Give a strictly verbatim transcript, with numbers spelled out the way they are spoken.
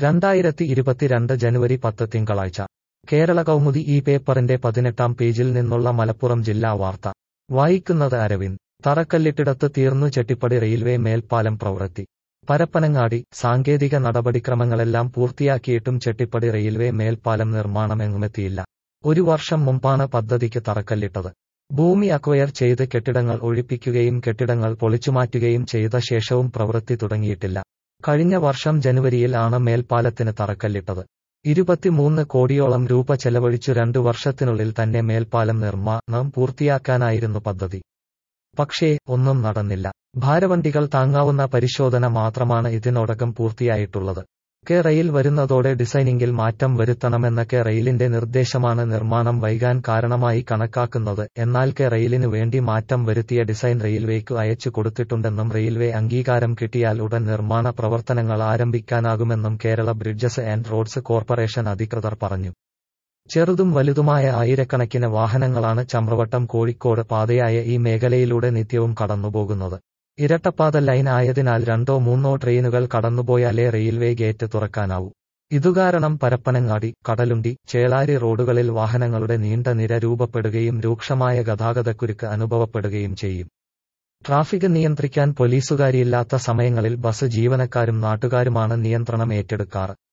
രണ്ടായിരത്തി ഇരുപത്തിരണ്ട് ജനുവരി പത്ത് തിങ്കളാഴ്ച കേരള കൗമുദി ഈ പേപ്പറിന്റെ പതിനെട്ടാം പേജിൽ നിന്നുള്ള മലപ്പുറം ജില്ലാ വാർത്ത വായിക്കുന്നത് അരവിന്ദ്. തറക്കല്ലിട്ടിടത്ത് തീർന്നു ചെട്ടിപ്പടി റെയിൽവേ മേൽപ്പാലം പ്രവൃത്തി. പരപ്പനങ്ങാടി. സാങ്കേതിക നടപടിക്രമങ്ങളെല്ലാം പൂർത്തിയാക്കിയിട്ടും ചെട്ടിപ്പടി റെയിൽവേ മേൽപ്പാലം നിർമ്മാണമെങ്ങുമെത്തിയില്ല. ഒരു വർഷം മുമ്പാണ് പദ്ധതിക്ക് തറക്കല്ലിട്ടത്. ഭൂമി അക്വയർ ചെയ്ത് കെട്ടിടങ്ങൾ ഒഴിപ്പിക്കുകയും കെട്ടിടങ്ങൾ പൊളിച്ചുമാറ്റുകയും ചെയ്ത ശേഷവും പ്രവൃത്തി തുടങ്ങിയിട്ടില്ല. കഴിഞ്ഞ വർഷം ജനുവരിയിൽ ആണ് മേൽപ്പാലത്തിന് തറക്കല്ലിട്ടത്. ഇരുപത്തിമൂന്ന് കോടിയോളം രൂപ ചെലവഴിച്ചു രണ്ടു വർഷത്തിനുള്ളിൽ തന്നെ മേൽപ്പാലം നിർമ്മാണം പൂർത്തിയാക്കാനായിരുന്നു പദ്ധതി. പക്ഷേ ഒന്നും നടന്നില്ല. ഭാരവണ്ടികൾ താങ്ങാവുന്ന പരിശോധന മാത്രമാണ് ഇതിനോടകം പൂർത്തിയായിട്ടുള്ളത്. കെ റെയിൽ വരുന്നതോടെ ഡിസൈനിംഗിൽ മാറ്റം വരുത്തണമെന്ന കെ റെയിലിന്റെ നിർദ്ദേശമാണ് നിർമ്മാണം വൈകാൻ കാരണമായി കണക്കാക്കുന്നത്. എന്നാൽ കെ റെയിലിനു വേണ്ടി മാറ്റം വരുത്തിയ ഡിസൈൻ റെയിൽവേക്ക് അയച്ചു കൊടുത്തിട്ടുണ്ടെന്നും റെയിൽവേ അംഗീകാരം കിട്ടിയാൽ ഉടൻ നിർമ്മാണ പ്രവർത്തനങ്ങൾ ആരംഭിക്കാനാകുമെന്നും Kerala bridges and roads corporation അധികൃതർ പറഞ്ഞു. ചെറുതും വലുതുമായ ആയിരക്കണക്കിന് വാഹനങ്ങളാണ് ചമ്രവട്ടം കോഴിക്കോട് പാതയായ ഈ മേഖലയിലൂടെ നിത്യവും കടന്നുപോകുന്നത്. ഇരട്ടപ്പാത ലൈൻ ആയതിനാൽ രണ്ടോ മൂന്നോ ട്രെയിനുകൾ കടന്നുപോയാലേ റെയിൽവേ ഗേറ്റ് തുറക്കാനാവൂ. ഇതുകാരണം പരപ്പനങ്ങാടി, കടലുണ്ടി, ചേളാരി റോഡുകളിൽ വാഹനങ്ങളുടെ നീണ്ട നിര രൂപപ്പെടുകയും രൂക്ഷമായ ഗതാഗതക്കുരുക്ക് അനുഭവപ്പെടുകയും ചെയ്യും. ട്രാഫിക് നിയന്ത്രിക്കാൻ പോലീസുകാരില്ലാത്ത സമയങ്ങളിൽ ബസ് ജീവനക്കാരും നാട്ടുകാരുമാണ് നിയന്ത്രണം ഏറ്റെടുക്കാറ്.